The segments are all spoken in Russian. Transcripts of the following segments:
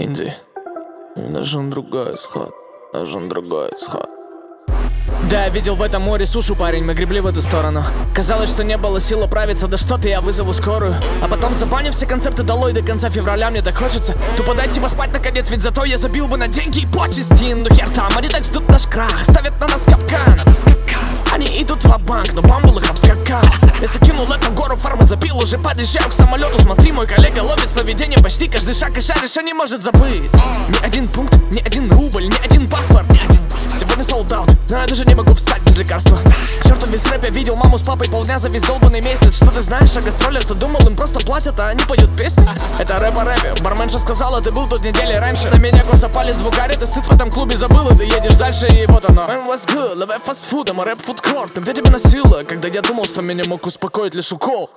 Инди, нужен другой исход, нужен другой исход. Да, я видел в этом море сушу, парень, мы гребли в эту сторону. Казалось, что не было сил управиться, да что-то я вызову скорую. А потом забаню все концерты долой до конца февраля, мне так хочется тупо дать типа спать наконец, ведь зато я забил бы на деньги и почести. Ну хер там, они так ждут наш крах, ставят на нас капкан. Они идут ва-банк, но бамбл их обскакал. Я закинул эту гору фармы, запил, уже подъезжаю к самолету. Смотри, мой коллега ловит сновидение, почти каждый шаг и шаришь, не может забыть. Ни один пункт, ни один рубль, ни один паспорт. Сегодня sold out, но я даже не могу встать без лекарства. К черту весь рэп, я видел маму с папой полдня за весь долбанный месяц. Что ты знаешь о гастролях, ты думал, им просто платят, а они поют песни? Это рэп о рэпе, барменша сказала, ты был тут недели раньше. На меня косо палец в угаре, ты стыд в этом клубе забыл, и ты едешь дальше, и вот оно. Man was good, ловя фастфудом, рэп фудкорт. Ты где тебя носило, когда я думал, что меня мог успокоить лишь укол?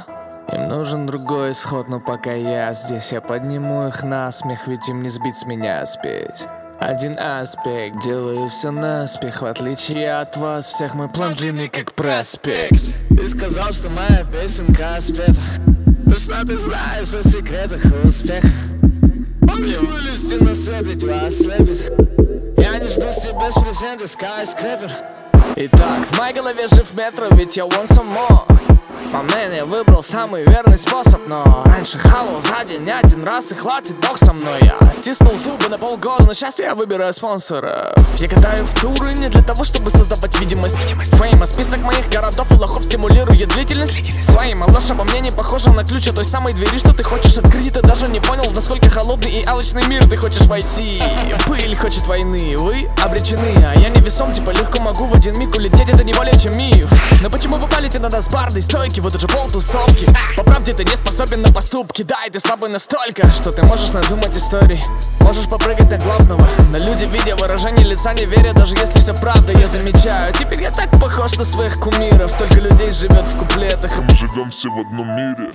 Им нужен другой исход, но пока я здесь, я подниму их на смех, ведь им не сбить с меня спесь. Один аспект, делаю все наспех. В отличие от вас всех, мой план длинный как проспект. Ты сказал, что моя песенка спета. Ну что ты знаешь о секретах и успехах? Помни, вылезти на свет, ведь вас слепит. Я не жду с тебя с презента, скайскрепер. Итак, в моей голове жив метро, ведь я want some more. Момент, я выбрал самый верный способ, но раньше хавал за день один раз и хватит, бог со мной. Я стиснул зубы на полгода, но сейчас я выбираю спонсора. Я катаю в туры не для того, чтобы создавать видимость фейма. Список моих городов и лохов стимулирует длительность своим. А ложь обо мне не похожа на ключ от той самой двери, что ты хочешь открыть. И ты даже не понял, насколько холодный и алчный мир ты хочешь войти. Пыль хочет войны, вы обречены, а я невесом, типа легко могу в один миг улететь, это не более чем миф. Но почему вы палите на нас бардой стойки? Вот это же полтусовки. По правде ты не способен на поступки. Да, и ты слабый настолько, что ты можешь надумать историй. Можешь попрыгать на главного, но люди, видя выражение лица, не верят, даже если все правда. Я замечаю, теперь я так похож на своих кумиров. Столько людей живет в куплетах, а мы живем все в одном мире.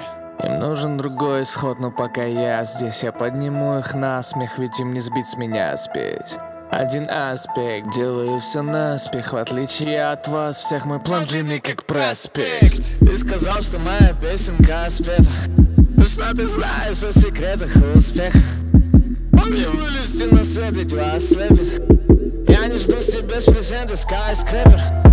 Им нужен другой исход, но пока я здесь, я подниму их на смех, ведь им не сбить с меня спесь. Один аспект, делаю все наспех. В отличие от вас всех, мой план длинный как проспект. Ты сказал, что моя песенка спета. Ну что ты знаешь о секретах и успехах? Помни, вылезти на свет, ведь вас слепит. Я не жду с тебя с презента, скайскрепер.